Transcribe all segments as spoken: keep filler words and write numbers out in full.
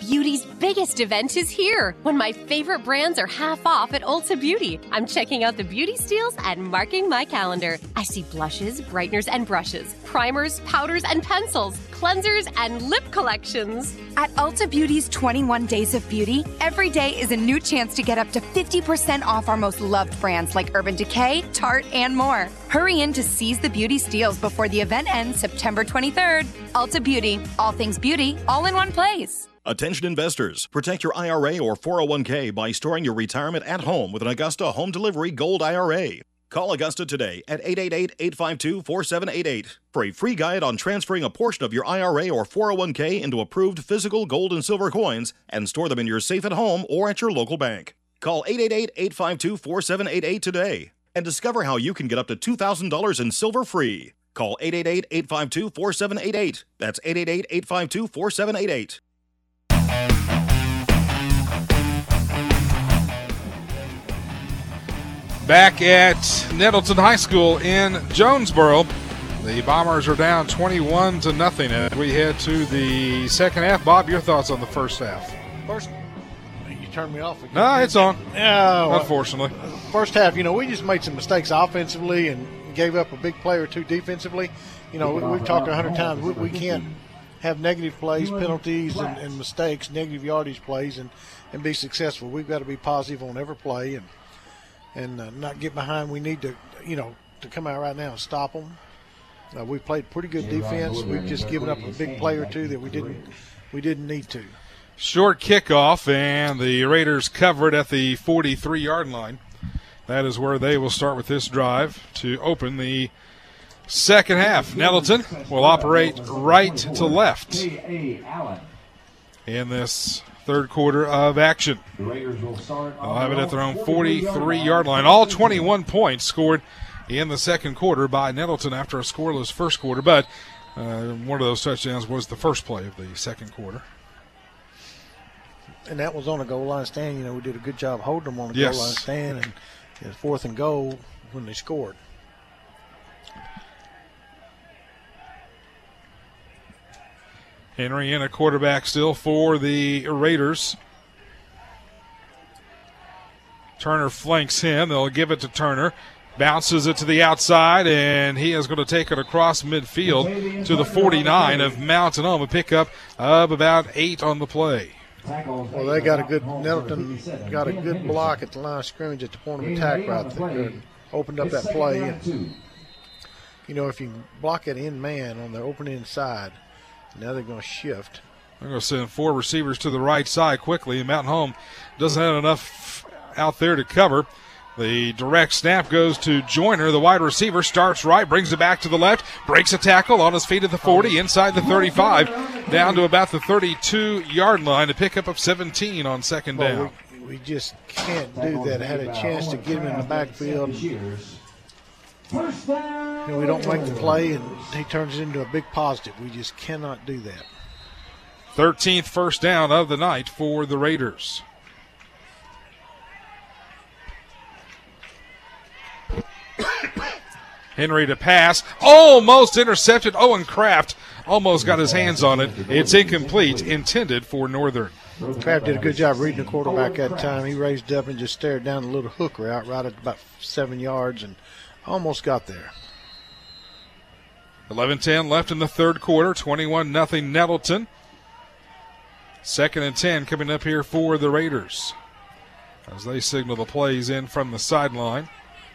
Beauty's biggest event is here, when my favorite brands are half off at Ulta Beauty. I'm checking out the beauty steals and marking my calendar. I see blushes, brighteners, and brushes, primers, powders, and pencils, cleansers, and lip collections. At Ulta Beauty's twenty-one Days of Beauty, every day is a new chance to get up to fifty percent off our most loved brands like Urban Decay, Tarte, and more. Hurry in to seize the beauty steals before the event ends September twenty-third. Ulta Beauty, all things beauty, all in one place. Attention investors, protect your I R A or four oh one k by storing your retirement at home with an Augusta Home Delivery Gold I R A. Call Augusta today at eight eight eight, eight five two, four seven eight eight for a free guide on transferring a portion of your I R A or four oh one k into approved physical gold and silver coins and store them in your safe at home or at your local bank. Call eight eight eight, eight five two, four seven eight eight today and discover how you can get up to two thousand dollars in silver free. Call eight eight eight, eight five two, four seven eight eight. That's eight eight eight, eight five two, four seven eight eight. Back at Nettleton High School in Jonesboro, the Bombers are down twenty-one to nothing. And we head to the second half. Bob, your thoughts on the first half? First, you turned me off again. No, it's on. Yeah, well, unfortunately. First half, you know, we just made some mistakes offensively and gave up a big play or two defensively. You know, we, we've talked a hundred times. We, we can't have negative plays, penalties, and, and mistakes, negative yardage plays, and, and be successful. We've got to be positive on every play and and uh, not get behind. We need to, you know, to come out right now and stop them. Uh, we played pretty good defense. We've just given up a big play or two that we didn't we didn't need to. Short kickoff, and the Raiders cover it at the forty-three-yard line. That is where they will start with this drive to open the second half. Nettleton will operate right to left in this third quarter of action. They'll have it at their own forty-three-yard line. All twenty-one points scored in the second quarter by Nettleton after a scoreless first quarter, but uh, one of those touchdowns was the first play of the second quarter. And that was on a goal line stand. You know, we did a good job holding them on a yes. goal line stand, and it was fourth and goal when they scored. Henry in a quarterback still for the Raiders. Turner flanks him. They'll give it to Turner. Bounces it to the outside, and he is going to take it across midfield to the forty-nine of Mountain Home. A pickup of about eight on the play. Well, they got a good, Nettleton got a good block at the line of scrimmage at the point of attack right there and opened up that play. And, you know, if you block it in man on the open inside, now they're going to shift. They're going to send four receivers to the right side quickly, and Mountain Home doesn't have enough out there to cover. The direct snap goes to Joyner. The wide receiver starts right, brings it back to the left, breaks a tackle on his feet at the forty, inside the thirty-five, down to about the thirty-two-yard line. A pickup of seventeen on second down. Well, we, we just can't do that. I had a chance to get him in the backfield. You know, we don't make the play, and he turns it into a big positive. We just cannot do that. thirteenth first down of the night for the Raiders. Henry to pass, almost intercepted. Owen Kraft almost got his hands on it. It's incomplete, intended for Northern. Kraft did a good job reading the quarterback that time. He raised up and just stared down the little hook route right at about seven yards and almost got there. eleven ten left in the third quarter, twenty-one nothing Nettleton. Second and ten coming up here for the Raiders as they signal the plays in from the sideline.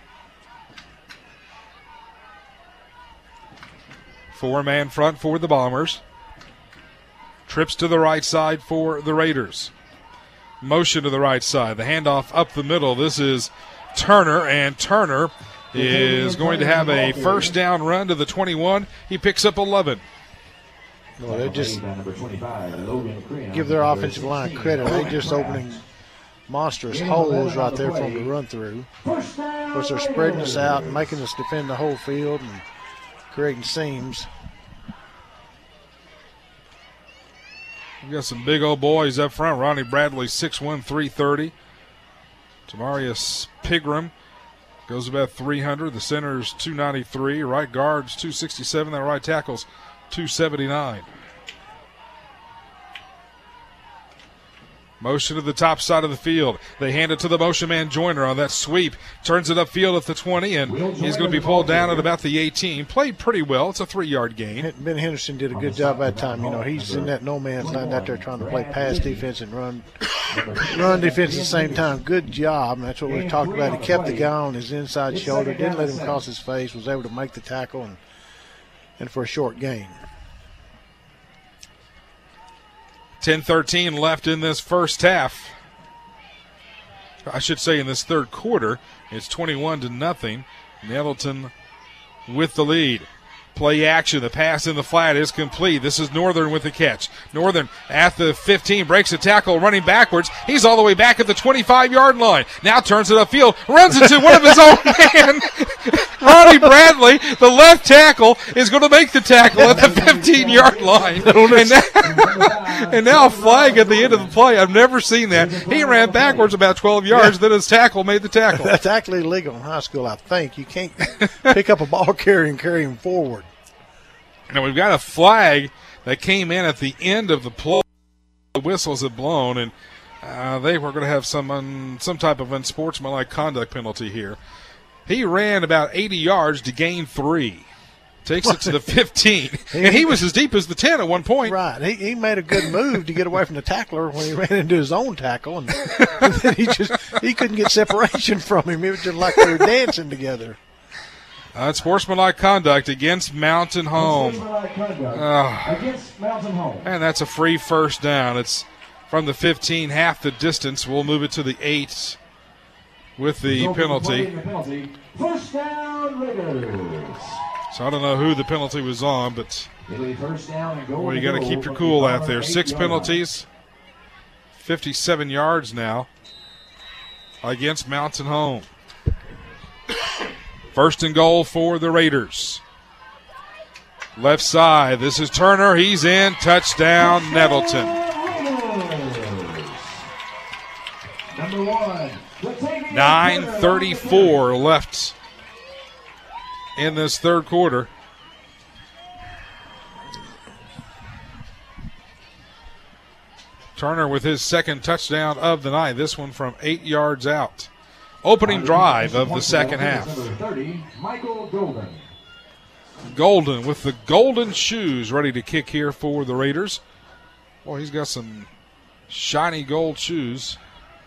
Four-man front for the Bombers. Trips to the right side for the Raiders. Motion to the right side. The handoff up the middle. This is Turner, and Turner is going to have a first down run to the twenty-one. He picks up eleven. Well, they just give their offensive line credit. They're just opening monstrous holes right there for them to run through. Of course, they're spreading us out and making us defend the whole field and creating seams. We've got some big old boys up front. Ronnie Bradley, six one, three thirty. Tamarius Pigram goes about three hundred. The center's two ninety-three. Right guard's two sixty-seven. That right tackle's two seventy-nine. Motion to the top side of the field. They hand it to the motion man Joyner on that sweep. Turns it upfield at the twenty, and he's going to be pulled down at about the eighteen. Played pretty well. It's a three-yard gain. Ben Henderson did a good job that time. You know, he's in that no man's land out there trying to play pass defense and run run defense at the same time. Good job. And that's what we talked about. He kept the guy on his inside shoulder, didn't let him cross his face, was able to make the tackle, and, and for a short gain. ten thirteen left in this first half. I should say in this third quarter. It's twenty-one to nothing. Nettleton with the lead. Play action. The pass in the flat is complete. This is Northern with the catch. Northern at the fifteen breaks a tackle, running backwards. He's all the way back at the twenty-five-yard line. Now turns it upfield, runs into one of his own men. Ronnie Bradley, the left tackle, is going to make the tackle at the fifteen-yard line. And now, and now a flag at the end of the play. I've never seen that. He ran backwards about twelve yards, then his tackle made the tackle. That's actually illegal in high school, I think. You can't pick up a ball carrier and carry him forward. Now we've got a flag that came in at the end of the play. The whistles had blown, and uh, they were going to have some un, some type of unsportsmanlike conduct penalty here. He ran about eighty yards to gain three. Takes it to the fifteen. And he was as deep as the ten at one point. Right. He, he made a good move to get away from the tackler when he ran into his own tackle. And, and then he just he couldn't get separation from him. It was just like they were dancing together. Unsportsmanlike conduct against Mountain Home. Uh, Against Mountain Home. And that's a free first down. It's from the fifteen, half the distance. We'll move it to the eight with the penalty. First down, Raiders. So I don't know who the penalty was on, but First down and goal well, you got to keep your cool out there. Six penalties, fifty-seven yards now against Mountain Home. First and goal for the Raiders. Left side, this is Turner. He's in. Touchdown, Nettleton. Number one. nine thirty-four left in this third quarter. Turner with his second touchdown of the night. This one from eight yards out. Opening drive of the second half. thirty, Michael Golden. Golden with the golden shoes ready to kick here for the Raiders. Boy, he's got some shiny gold shoes.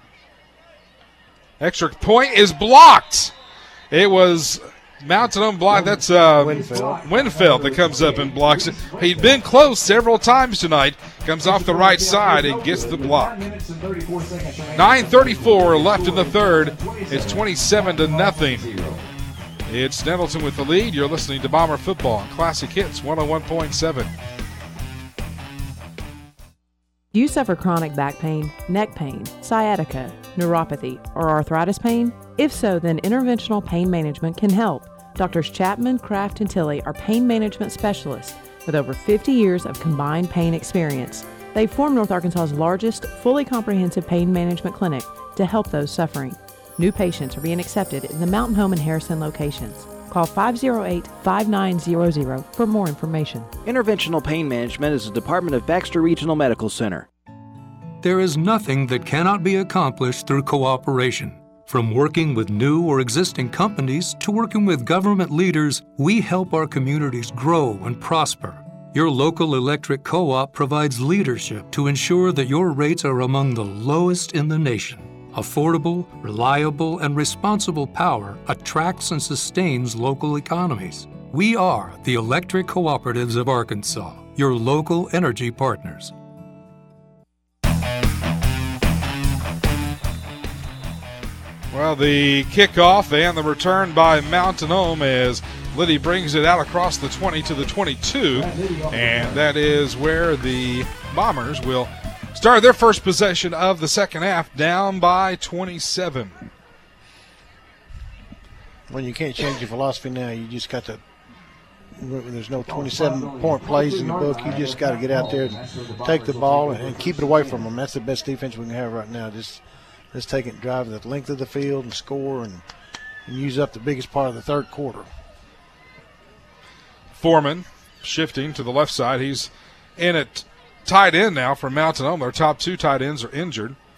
Extra point is blocked. It was Mountain Home blocked. That's uh, Winfield. Winfield that comes up and blocks it. He'd been close several times tonight. Comes off the right side and gets the block. nine thirty-four left in the third. It's twenty-seven to nothing. It's Nettleton with the lead. You're listening to Bomber Football on Classic Hits one oh one point seven. Do you suffer chronic back pain, neck pain, sciatica, neuropathy, or arthritis pain? If so, then Interventional Pain Management can help. Doctors Chapman, Kraft, and Tilley are pain management specialists with over fifty years of combined pain experience. They form North Arkansas's largest, fully comprehensive pain management clinic to help those suffering. New patients are being accepted in the Mountain Home and Harrison locations. Call five oh eight, five nine zero zero for more information. Interventional Pain Management is a department of Baxter Regional Medical Center. There is nothing that cannot be accomplished through cooperation. From working with new or existing companies to working with government leaders, we help our communities grow and prosper. Your local electric co-op provides leadership to ensure that your rates are among the lowest in the nation. Affordable, reliable, and responsible power attracts and sustains local economies. We are the Electric Cooperatives of Arkansas, your local energy partners. Well, the kickoff and the return by Mountain Home as Liddy brings it out across the twenty to the twenty-two, and that is where the Bombers will start their first possession of the second half, down by twenty-seven. When you can't change your philosophy now, you just got to, when there's no twenty-seven point plays in the book, you just got to get out there and take the ball and, and keep it away from them. That's the best defense we can have right now. Just Let's take it and drive the length of the field and score and, and use up the biggest part of the third quarter. Foreman shifting to the left side. He's in at tight end now for Mountain Home. Their top two tight ends are injured.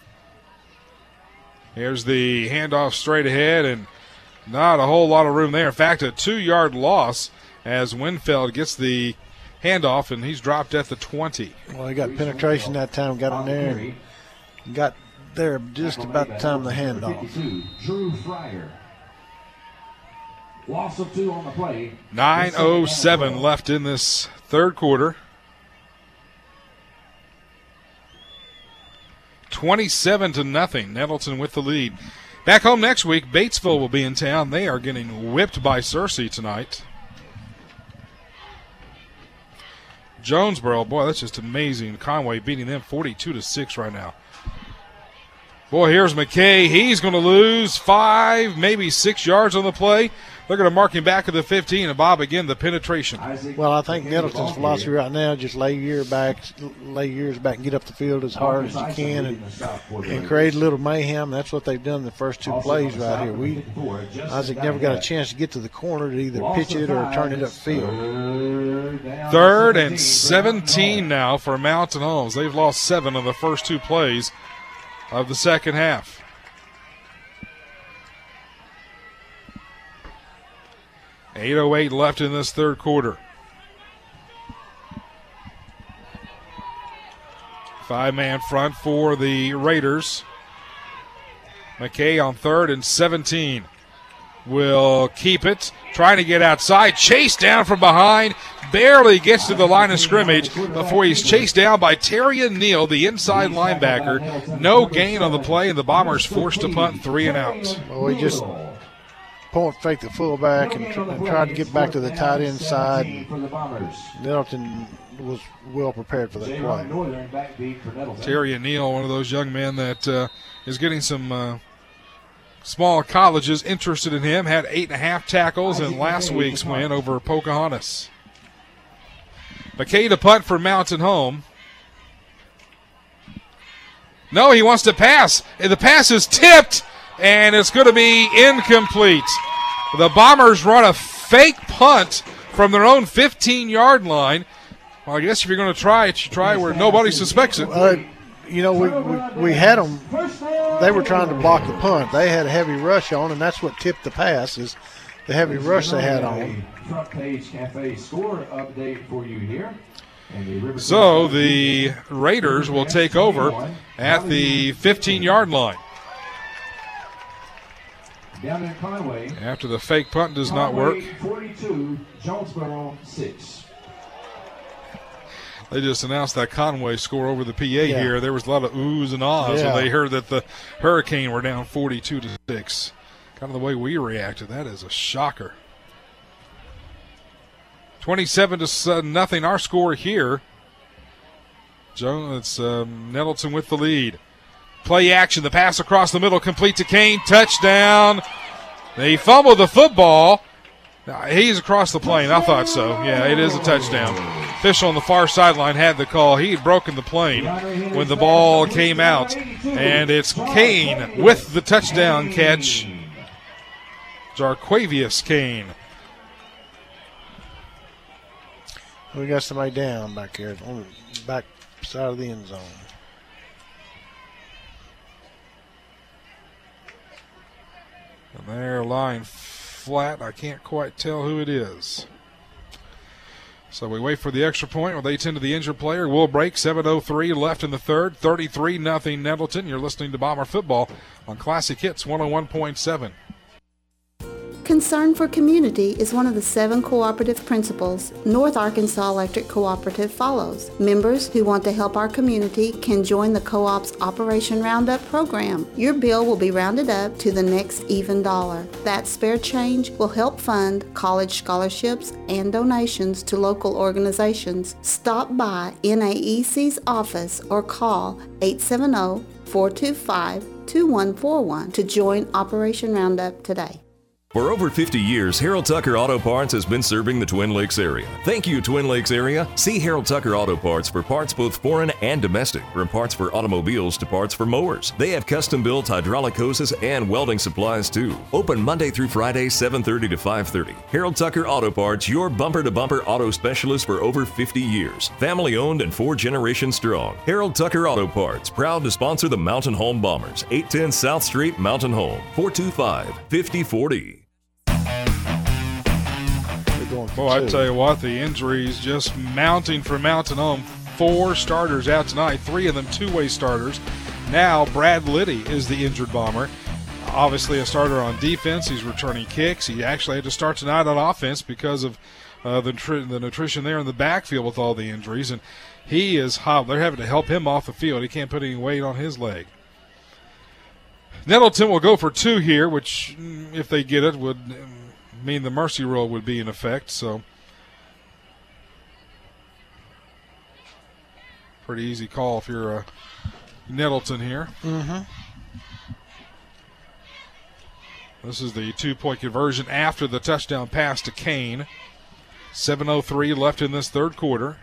Here's the handoff straight ahead, and not a whole lot of room there. In fact, a two-yard loss as Winfield gets the handoff, and he's dropped at the twenty. Well, he got penetration that time, got in there, and got there just about the time of the handoff. Drew Fryer. Loss of two on the play. nine oh seven left in this third quarter. twenty-seven to nothing. Nettleton with the lead. Back home next week, Batesville will be in town. They are getting whipped by Searcy tonight. Jonesboro, boy, that's just amazing. Conway beating them forty-two to six right now. Boy, here's McKay. He's going to lose five, maybe six yards on the play. They're going to mark him back at the fifteen. And, Bob, again, the penetration. Well, I think Nettleton's philosophy right now, just lay your back, lay yours back and get up the field as hard as you can and, and create a little mayhem. That's what they've done the first two plays right here. We Isaac never got a chance to get to the corner to either pitch it or turn it upfield. Third and seventeen now for Mountain Homes. They've lost seven of the first two plays of the second half. eight oh eight left in this third quarter. Five-man front for the Raiders. McKay on third and seventeen. Will keep it. Trying to get outside. Chased down from behind. Barely gets to the line of scrimmage before he's chased down by Terry Neal, the inside linebacker. No gain on the play, and the Bombers forced to punt three and out. Well, we just point fake the fullback and, tr- and tried to get back to the tight end side. Nettleton was well prepared for that play. Terry Neal, one of those young men that uh, is getting some uh, small colleges interested in him, had eight and a half tackles in last week's win over Pocahontas. McKay to punt for Mountain Home. No, he wants to pass. The pass is tipped, and it's going to be incomplete. The Bombers run a fake punt from their own fifteen-yard line. Well, I guess if you're going to try it, you try where nobody suspects it. Uh, you know, we, we, we had them. They were trying to block the punt. They had a heavy rush on, and that's what tipped the pass is the heavy rush they had on. Front Page Cafe score update for you here. So the Raiders will take over at the fifteen-yard line. Down in Conway. After the fake punt does not work. forty-two, Jonesboro six. They just announced that Conway score over the P A yeah. here. There was a lot of oohs and ahs yeah. when they heard that the Hurricane were down forty-two to six. Kind of the way we reacted. That is a shocker. twenty-seven to nothing. Our score here. Joe, it's um, Nettleton with the lead. Play action. The pass across the middle, complete to Kane. Touchdown. They fumbled the football. He's across the plane. I thought so. Yeah, it is a touchdown. Official on the far sideline had the call. He had broken the plane when the ball came out. And it's Kane with the touchdown catch. Jarquavius Kane. We got somebody down back here on the back side of the end zone. And they're lying flat. I can't quite tell who it is. So we wait for the extra point where they tend to the injured player. We'll break. seven oh three left in the third. thirty-three nothing Nettleton. You're listening to Bomber Football on Classic Hits one oh one point seven. Concern for community is one of the seven cooperative principles North Arkansas Electric Cooperative follows. Members who want to help our community can join the co-op's Operation Roundup program. Your bill will be rounded up to the next even dollar. That spare change will help fund college scholarships and donations to local organizations. Stop by N A E C's office or call eight seven zero, four two five, two one four one to join Operation Roundup today. For over fifty years, Harold Tucker Auto Parts has been serving the Twin Lakes area. Thank you, Twin Lakes area. See Harold Tucker Auto Parts for parts both foreign and domestic, from parts for automobiles to parts for mowers. They have custom-built hydraulic hoses and welding supplies too. Open Monday through Friday, seven thirty to five thirty. Harold Tucker Auto Parts, your bumper-to-bumper auto specialist for over fifty years. Family-owned and four generations strong. Harold Tucker Auto Parts, proud to sponsor the Mountain Home Bombers. eight ten South Street, Mountain Home. four two five, five oh four oh. Well, I tell you what, the injuries just mounting for Mountain Home. Four starters out tonight, three of them two-way starters. Now Brad Liddy is the injured Bomber. Obviously a starter on defense. He's returning kicks. He actually had to start tonight on offense because of uh, the, tri- the nutrition there in the backfield with all the injuries. And he is hot. They're having to help him off the field. He can't put any weight on his leg. Nettleton will go for two here, which, if they get it, would mean the mercy rule would be in effect. So pretty easy call if you're a Nettleton here. Mm-hmm. This is the two-point conversion after the touchdown pass to Kane. seven oh three left in this third quarter.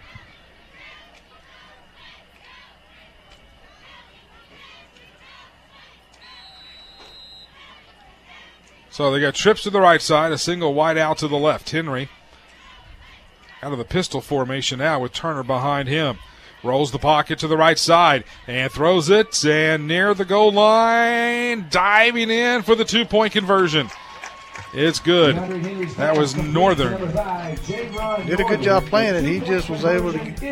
So they got trips to the right side, a single wide out to the left. Henry out of the pistol formation now with Turner behind him. Rolls the pocket to the right side and throws it, and near the goal line, diving in for the two-point conversion. It's good. That was Northern. Did a good job playing it. He just was able to, to,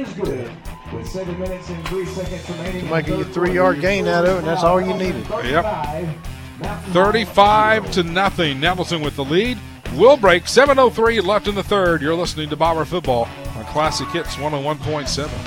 to make a three-yard gain out of it, and that's all you needed. Yep. thirty-five to nothing. Nettleton with the lead. Will break. seven oh three left in the third. You're listening to Bomber Football on Classic Hits one oh one point seven.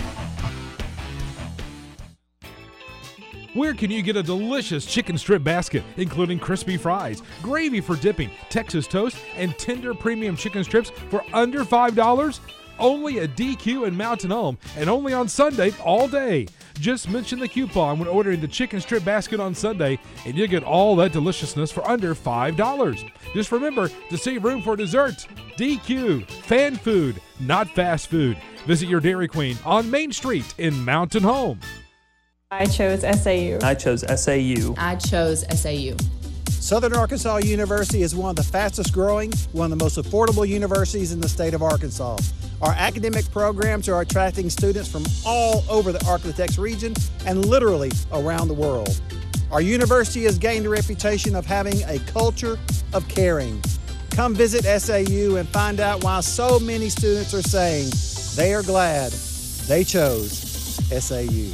Where can you get a delicious chicken strip basket, including crispy fries, gravy for dipping, Texas toast, and tender premium chicken strips for under five dollars? Only at D Q and Mountain Home, and only on Sunday all day. Just mention the coupon when ordering the chicken strip basket on Sunday, and you'll get all that deliciousness for under five dollars. Just remember to save room for dessert. D Q, fan food, not fast food. Visit your Dairy Queen on Main Street in Mountain Home. I chose S A U. I chose S A U. I chose S A U. Southern Arkansas University is one of the fastest growing, one of the most affordable universities in the state of Arkansas. Our academic programs are attracting students from all over the Ark-La-Tex region and literally around the world. Our university has gained a reputation of having a culture of caring. Come visit S A U and find out why so many students are saying they are glad they chose S A U.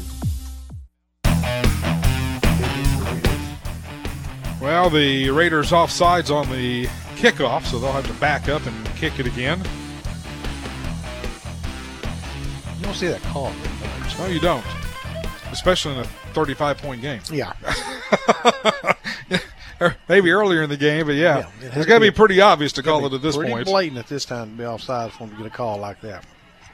Well, the Raiders offsides on the kickoff, so they'll have to back up and kick it again. You don't see that call. No, you don't. Especially in a thirty-five point game. Yeah. Maybe earlier in the game, but yeah. yeah it it's got to be, be pretty obvious to call it at this pretty point. Pretty blatant at this time to be offside for them to get a call like that.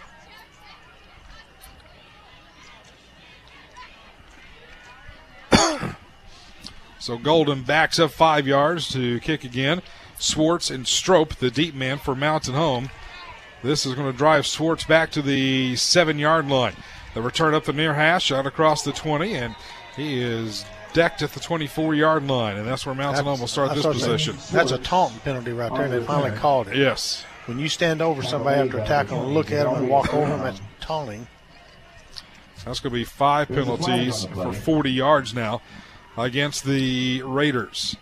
So Golden backs up five yards to kick again. Swartz and Strope, the deep man for Mountain Home. This is going to drive Swartz back to the seven-yard line. The return up the near hash, shot across the twenty, and he is decked at the twenty-four-yard line, and that's where Mountain Home will start this possession. That's a taunting penalty right there, and they finally called it. Yes. When you stand over somebody after a tackle and look at them and walk over them, that's taunting. That's going to be five penalties for forty yards now against the Raiders.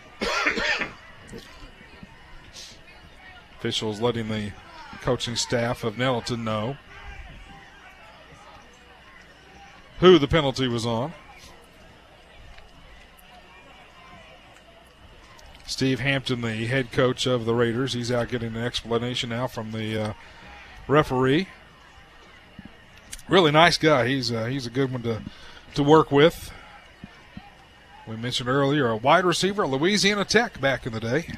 Officials letting the coaching staff of Nettleton know who the penalty was on. Steve Hampton, the head coach of the Raiders, he's out getting an explanation now from the uh, referee. Really nice guy. He's uh, he's a good one to, to work with. We mentioned earlier a wide receiver at Louisiana Tech back in the day.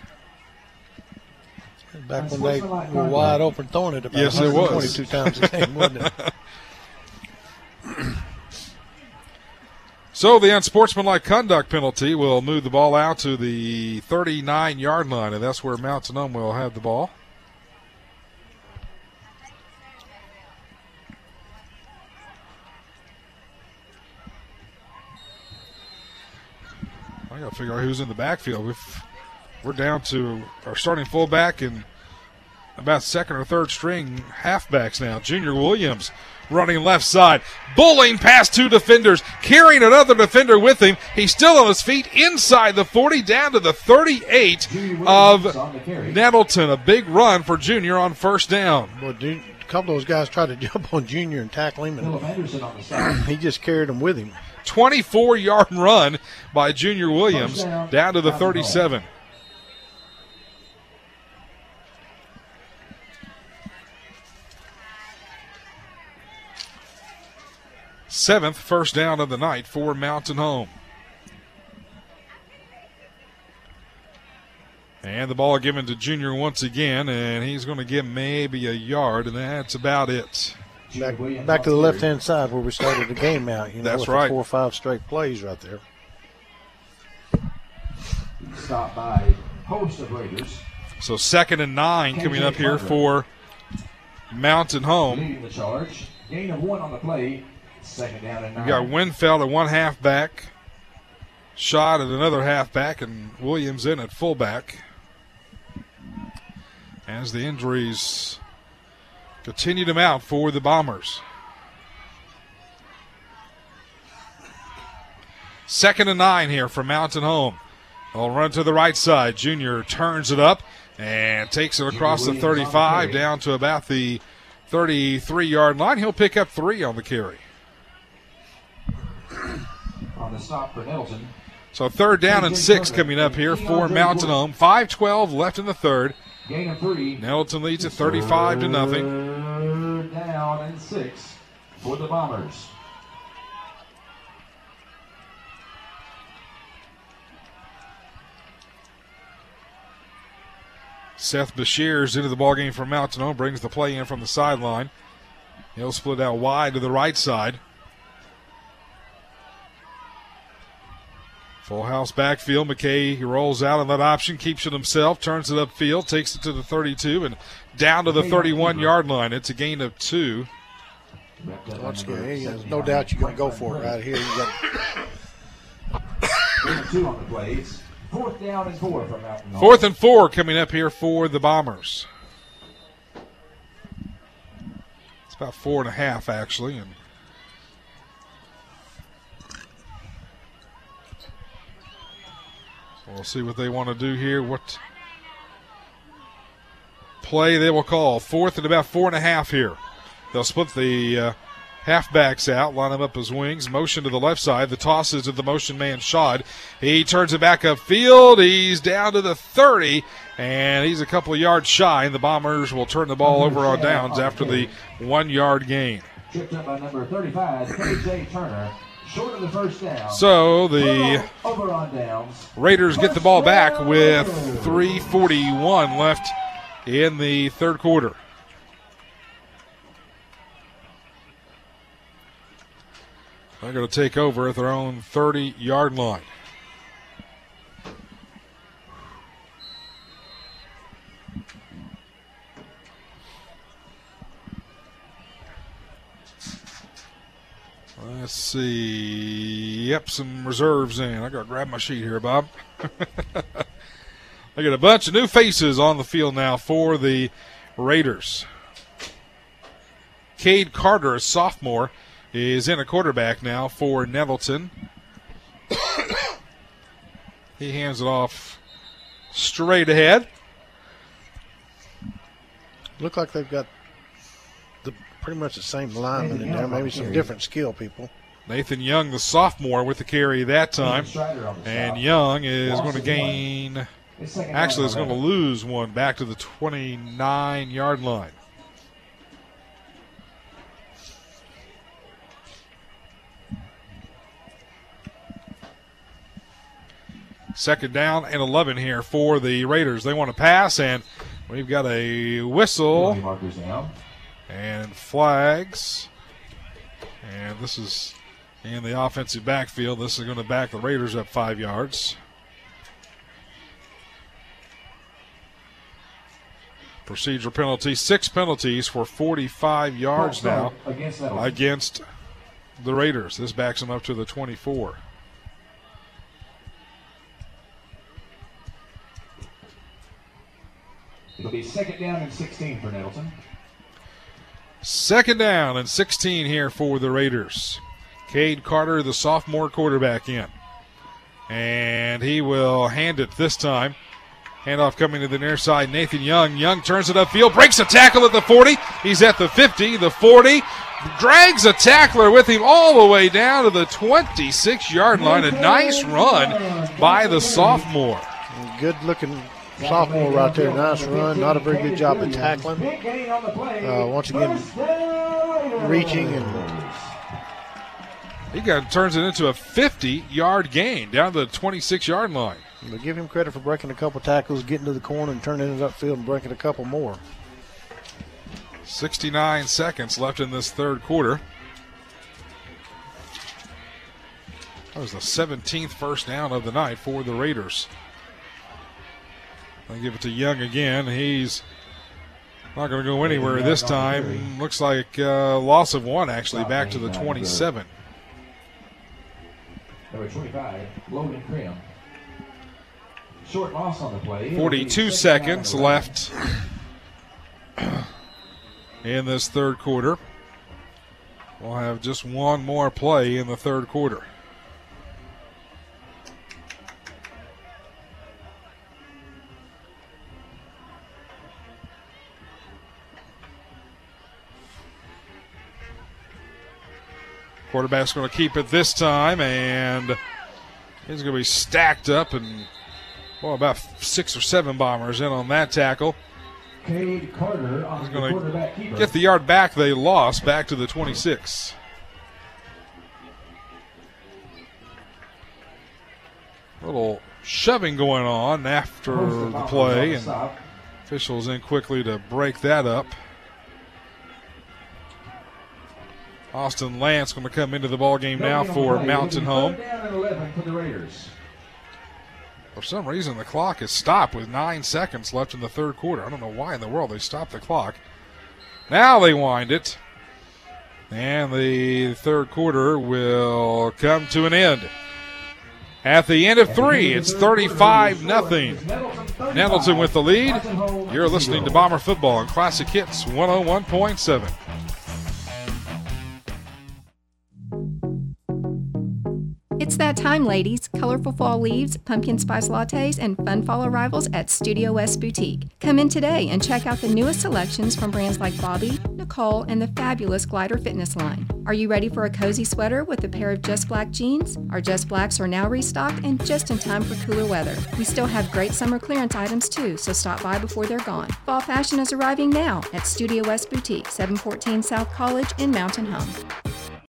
Back when they were wide open throwing it about yes, it was. twenty-two times a game, wasn't it? So the unsportsmanlike conduct penalty will move the ball out to the thirty-nine-yard line, and that's where Mountain Home will have the ball. I got to figure out who's in the backfield. We've, we're down to our starting fullback and about second or third string halfbacks now. Junior Williams running left side, bowling past two defenders, carrying another defender with him. He's still on his feet inside the forty, down to the thirty-eight of Nettleton. A big run for Junior on first down. Well, dude, a couple of those guys tried to jump on Junior and tackle him, and he just carried them with him. twenty-four-yard run by Junior Williams down to the thirty-seven. Seventh first down of the night for Mountain Home. And the ball given to Junior once again, and he's going to get maybe a yard, and that's about it. Back, back to the left-hand side where we started the game out. You know, that's with right. Four or five straight plays right there. Stopped by host of Raiders. So second and nine coming up here for Mountain Home. Leading the charge. Gain of one on the play. Second down and nine. You got Winfeld at one halfback, Shot at another halfback, and Williams in at fullback. As the injuries continue to mount for the Bombers. Second and nine here from Mountain Home. They'll run to the right side. Junior turns it up and takes it across the thirty-five down to about the thirty-three-yard line. He'll pick up three on the carry. On the stop for Nettleton. So third down and six coming up here for Mountain Home. five twelve left in the third. Gain of three. Nettleton leads at thirty-five to nothing. Third down and six for the Bombers. Seth Bashir's into the ballgame for Mountain Home, brings the play in from the sideline. He'll split out wide to the right side. Full house backfield. McKay he rolls out on that option, keeps it himself, turns it upfield, takes it to the thirty-two, and down to the thirty-one-yard line. It's a gain of two. That's good. There's no doubt you're going to go for it right here. You got two on the plays. Fourth down and four for Mountain Home. Fourth and four coming up here for the Bombers. It's about four and a half, actually. And we'll see what they want to do here. What play they will call. Fourth and about four and a half here. They'll split the uh, halfbacks out, line them up as wings, motion to the left side. The toss is to the motion man, Shad. He turns it back upfield. He's down to the thirty, and he's a couple of yards shy, and the Bombers will turn the ball over on downs after the one-yard gain. Tripped up by number thirty-five, K J Turner. Short of the first down. So the over on downs. Raiders get the ball back with three forty-one left in the third quarter. They're going to take over at their own thirty-yard line. Let's see. Yep, some reserves in. I got to grab my sheet here, Bob. I got a bunch of new faces on the field now for the Raiders. Cade Carter, a sophomore, is in a quarterback now for Nettleton. He hands it off straight ahead. Look like they've got the pretty much the same linemen in there, maybe some different skill people. Nathan Young, the sophomore, with the carry that time. And Young is going to gain, actually is going to lose one back to the twenty-nine-yard line. Second down and eleven here for the Raiders. They want to pass, and we've got a whistle and flags. And this is in the offensive backfield. This is going to back the Raiders up five yards. Procedure penalty, six penalties for forty-five yards now against the Raiders. This backs them up to the twenty-four. It'll be second down and sixteen for Nettleton. Second down and sixteen here for the Raiders. Cade Carter, the sophomore quarterback, in. And he will hand it this time. Handoff coming to the near side. Nathan Young. Young turns it upfield, breaks a tackle at the forty. He's at the fifty, the forty. Drags a tackler with him all the way down to the twenty-six-yard line. A nice run by the sophomore. Good-looking sophomore right there. Nice run. Not a very good job of tackling. Uh, once again, reaching and he got turns it into a fifty-yard gain down to the twenty-six-yard line. But give him credit for breaking a couple tackles, getting to the corner, and turning it upfield and breaking a couple more. sixty-nine seconds left in this third quarter. That was the seventeenth first down of the night for the Raiders. They give it to Young again. He's not going to go anywhere this time. Looks like uh, loss of one, actually, back to the twenty-seven. Number twenty-five, Logan Krim. Short loss on the play. forty-two seconds left in this third quarter. We'll have just one more play in the third quarter. Quarterback's going to keep it this time, and he's going to be stacked up, and well, about six or seven bombers in on that tackle. Cade Carter on he's the going quarterback to keeper. get the yard back they lost back to the twenty-six. A little shoving going on after the play, and officials in quickly to break that up. Austin Lance going to come into the ballgame now for Mountain Home. For some reason, the clock is stopped with nine seconds left in the third quarter. I don't know why in the world they stopped the clock. Now they wind it. And the third quarter will come to an end. At the end of three, it's thirty-five nothing. Nettleton with the lead. You're listening to Bomber Football on Classic Hits one oh one point seven. It's that time, ladies. Colorful fall leaves, pumpkin spice lattes, and fun fall arrivals at Studio West Boutique. Come in today and check out the newest selections from brands like Bobby, Nicole, and the fabulous Glider Fitness line. Are you ready for a cozy sweater with a pair of Just Black jeans? Our Just Blacks are now restocked and just in time for cooler weather. We still have great summer clearance items too, so stop by before they're gone. Fall fashion is arriving now at Studio West Boutique, seven fourteen South College in Mountain Home.